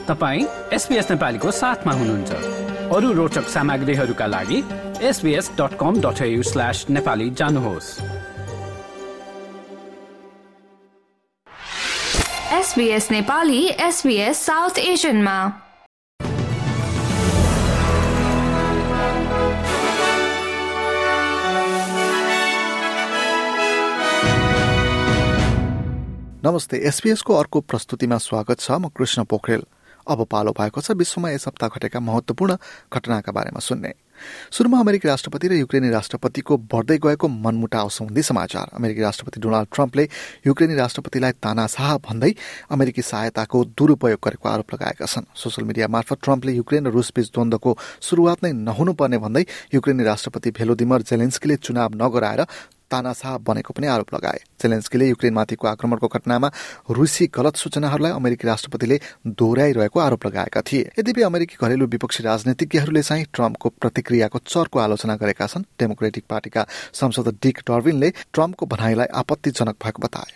तपाईं SBS नेपालीको साथमा हुनुहुन्छ। अरू रोचक सामग्रीहरूका लागि sbs.com.au/nepali जानुहोस्। SBS नेपाली SBS साउथ एशियनमा। नमस्ते, SBS को अर्को प्रस्तुतिमा स्वागत छ। म कृष्ण पोखरेल। अब पालो भएको छ विश्वमा यस हप्ता घटेका महत्वपूर्ण घटनाका बारेमा सुन्ने। सुरुमा अमेरिकी राष्ट्रपति र युक्रेनी राष्ट्रपतिको बढ्दै गएको मनमुटाव सम्बन्धी समाचार। अमेरिकी राष्ट्रपति डोनाल्ड ट्रम्पले युक्रेनी राष्ट्रपतिलाई तानाशाह भन्दै अमेरिकी सहायताको दुरुपयोग गरेको आरोप लगाएका छन्। सोशल मिडिया मार्फत ट्रम्पले युक्रेन र रुस बीच द्वन्द्वको शुरूआत नै नहुनुपर्ने भन्दै युक्रेनी राष्ट्रपति भोलोदिमिर जेलेन्स्कीले चुनाव नगराएर तानाशाह बनेको पनि आरोप लगाए। जेलेन्स्कीले युक्रेनमाथिको आक्रमणको घटनामा रुसी गलत सूचनाहरूलाई अमेरिकी राष्ट्रपतिले दोहोर्याइरहेको आरोप लगाएका थिए। यद्यपि अमेरिकी घरेलु विपक्षी राजनीतिज्ञहरूले चाहिँ ट्रम्पको प्रतिक्रियाको चर्को आलोचना गरेका छन्। डेमोक्रेटिक पार्टीका सांसद डिक डर्बिनले ट्रम्पको भनाइलाई आपत्तिजनक भएको बताए।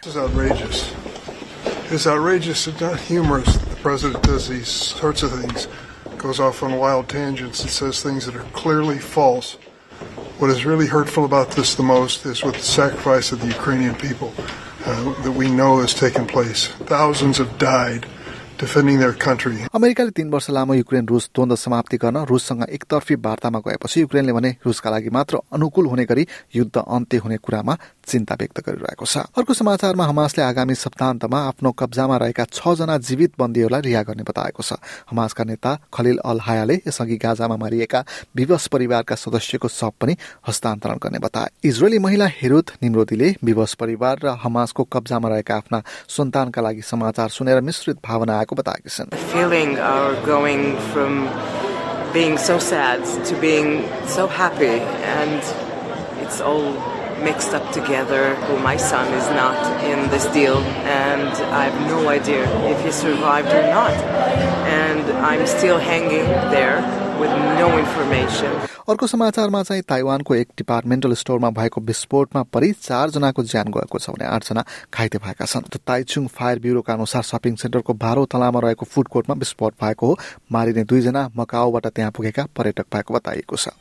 It's outrageous. It's not humorous. The president does these sorts of things, goes off on wild tangents and says things that are clearly false. What is really hurtful about this the most is with the sacrifice of the Ukrainian people that we know has taken place. Thousands have died defending their country. अमेरिकाले 3 वर्ष लामो Ukraine रुस द्वन्द्व समाप्ति गर्न रुससँग एकतर्फी वार्तामा गएपछि युक्रेनले भने रुसका लागि मात्र अनुकूल हुने गरी युद्ध अन्त्य हुने कुरामा चिन्ता व्यक्त गरिरहेको छ। अर्को समाचारमा हमासले आगामी सप्ताहन्तमा आफ्नो कब्जामा रहेका 6 जना जीवित बन्दीहरूलाई रिहा गर्ने बताएको छ। हमासका नेता खलिल अल हायाले यसअघि गाजामा मारिएका विवश परिवारका सदस्यको शव पनि हस्तान्तरण गर्ने बताए। इजरायली महिला हेरोद निम्रोदीले विवश परिवार र हमासको कब्जामा रहेका आफ्ना सन्तानका लागि समाचार सुनेर मिश्रित भावना आएको बताएकी छन्। The feeling of going from being so sad to being so happy, and it's all mixed up together. My son is not in this deal, and I have no idea if he survived or not, and I'm still hanging there with no information. अर्को समाचारमा चाहिँ ताइवानको एक departmental स्टोरमा भएको विस्फोटमा परि 4 जनाको ज्यान गएको छ भने 8 जना घाइते भएका छन्। ताइचुङ फायर ब्युरोका अनुसार शपिङ सेन्टरको 12औं तलामा रहेको फुड कोर्टमा विस्फोट भएको हो। मारिने 2 जना मकाओबाट त्यहाँ पुगेका पर्यटक भएको बताइएको छ।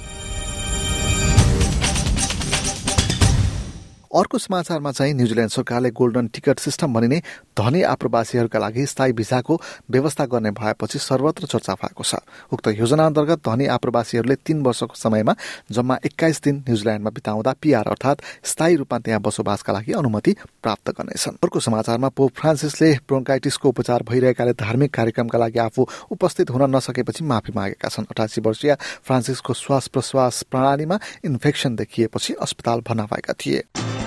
अर्को समाचारमा चाहिँ न्यूजील्यान्ड सरकारले गोल्डन टिकट सिस्टम भनिने धनी आप्रवासीहरूका लागि स्थायी भिसाको व्यवस्था गर्ने भएपछि सर्वत्र चर्चा भएको छ। उक्त योजना अन्तर्गत धनी आप्रवासीहरूले 3 वर्षको समयमा जम्मा 21 दिन न्यूजील्यान्डमा बिताउँदा पीआर अर्थात् स्थायी रूपमा त्यहाँ बसोबासका लागि अनुमति प्राप्त गर्नेछन्। अर्को समाचारमा पोप फ्रान्सिसले ब्रोन्काइटिसको उपचार भइरहेकाले धार्मिक कार्यक्रमका लागि आफू उपस्थित हुन नसकेपछि माफी मागेका छन्। 88 वर्षीय फ्रान्सिसको श्वास प्रश्वास प्रणालीमा इन्फेक्सन देखिएपछि अस्पताल भर्ना भएका थिए।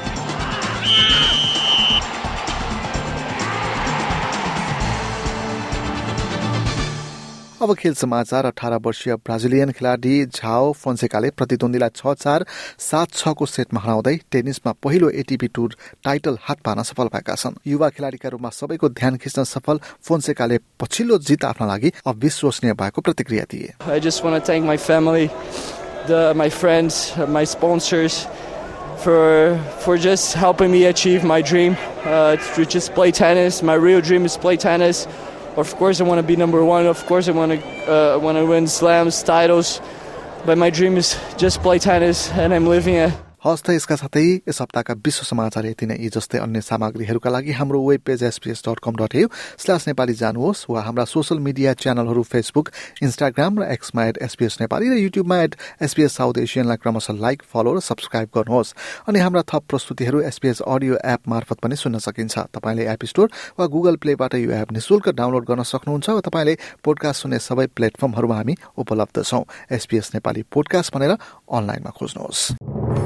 अब खेल समाचार। 18 वर्षीय ब्राजिलियन खेलाडी झाओ फोन्सेकाले प्रतिद्वन्दीलाई 6-4, 7-6 को सेटमा हराउँदै टेनिसमा पहिलो एटिपी टुर टाइटल हात पार्न सफल भएका छन्। युवा खेलाडीका रूपमा सबैको ध्यान खिच्न सफल फोन्सेकाले पछिल्लो जित आफ्ना लागि अविश्वसनीय भएको प्रतिक्रिया दिए। I just want to thank my family, my friends, my sponsors for just helping me achieve my dream to just play tennis. My real dream is play tennis. Of course, I want to be number 1. Of course, I want to win slams, titles. But my dream is just play tennis, and I'm living it. हस्त यसका साथै यस हप्ताका विश्व समाचार यति नै। यी जस्तै अन्य सामग्रीहरूका लागि हाम्रो वेब पेज sbs.com.au/nepali जानुहोस् वा हाम्रा सोशल मिडिया च्यानलहरू फेसबुक, इन्स्टाग्राम र एक्समा @SBS नेपाली र युट्युबमा @SBS साउथ एशियनलाई क्रमशः लाइक, फलो र सब्स्क्राइब गर्नुहोस्। अनि हाम्रा थप प्रस्तुतिहरू SBS अडियो एप मार्फत पनि सुन्न सकिन्छ। तपाईले एप स्टोर वा गुगल प्लेबाट यो एप निशुल्क डाउनलोड गर्न सक्नुहुन्छ वा तपाईले पोडकास्ट सुन्ने सबै प्लेटफर्महरूमा हामी उपलब्ध छौं। SBS नेपाली पोडकास्ट भनेर अनलाइनमा खोज्नुहोस्।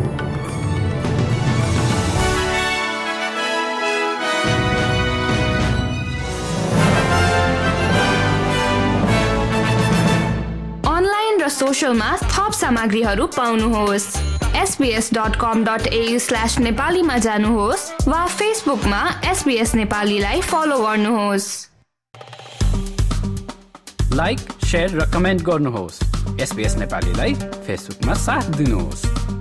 सोशलमा थप सामग्रीहरू पाउनुहोस्। sbs.com.au/नेपालीमा जानुहोस् वा फेसबुकमा SBS नेपालीलाई फलो गर्नुहोस्। लाइक, शेयर र कमेन्ट गर्नुहोस्। SBS नेपालीलाई फेसबुकमा साथ दिनुहोस्।